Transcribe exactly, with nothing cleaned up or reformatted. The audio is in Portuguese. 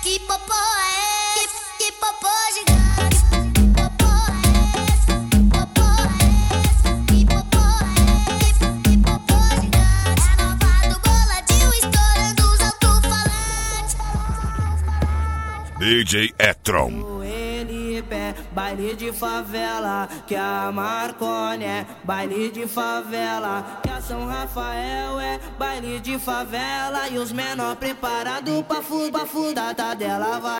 Que popô é esse? Que, que popô gigante? Que popô é esse? Popô é esse? Que popô é esse? Que popô gigante? É nova do boladinho estourando os alto-falantes. D J Etron. Baile de favela, que a Marconi é baile de favela, que a São Rafael é baile de favela, e os menor preparados pra fuda, fuda, tá dela vai.